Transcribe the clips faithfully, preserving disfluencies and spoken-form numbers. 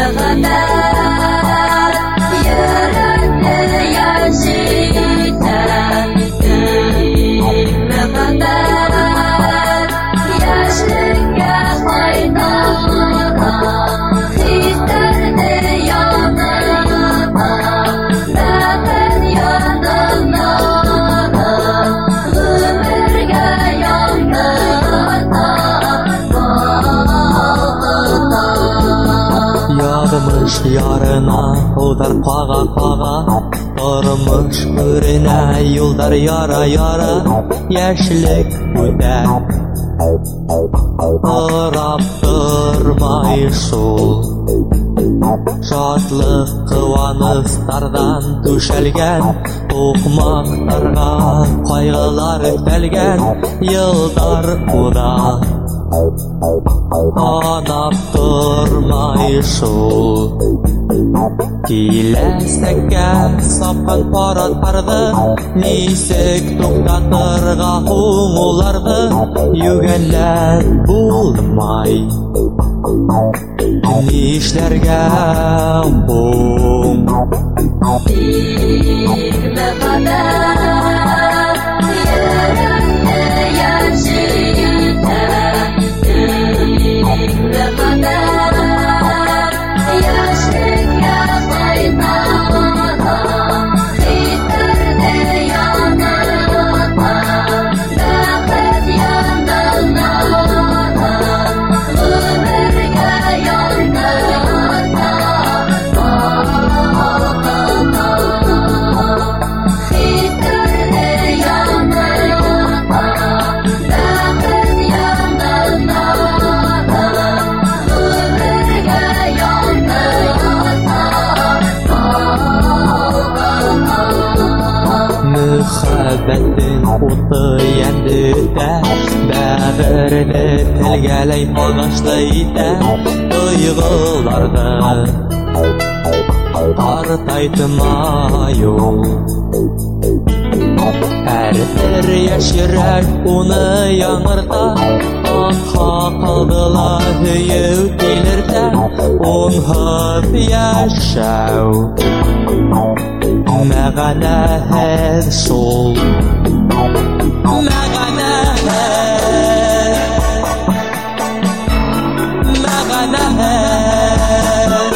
Yarına udar qağa qağa Durmuş örüne yollar yara yara Yaşlık öder Arap durmay şol Şadlık kıvanışlardan düşelgen Toqmaqlarga qaygılar ötelgen Yıldar udar Anap durmay şol Kilestekке sapqan paratardı Nисек тоқтатырға қоңыларды Югәнләр булмай Нишләргә бұң Тик мөхәббәт Йөрәкне яшитә Тик мөхәббәт Яшьлеккә кайтара Хитерне яныта Бәхет янынара Өмергә яныта Хитерне яныта Бәхет янынара Өмергә Мөхәббәттең уты янды-дә Бәгырне телгәләй агачлы итә Тойгыларды Тартайтмай ул Әрбер яшьрәк уны яңырта Атка калдыла һөеү килертә Унһыҙ яшәү Мәғәнәһеҙ шул Мәғәнәһеҙ Мәғәнәһеҙ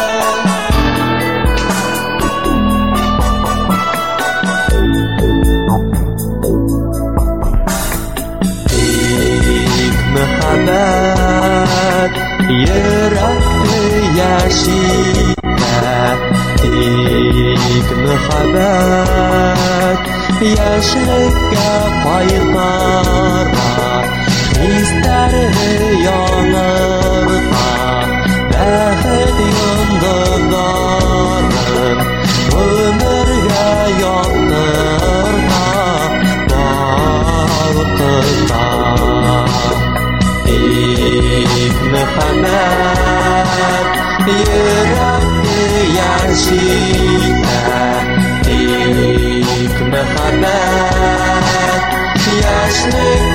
Тик мөхәббәт Йөрәкне яшитә Тик мөхәббәт Яшьлеккә кайтара Хистәрне яңырта Бәхет йондыҙҙарын Өмергә яҡтырта Балҡыта Тик мөхәббәт Йөрәкне яшитә Тик мөхәббәт Яшьлек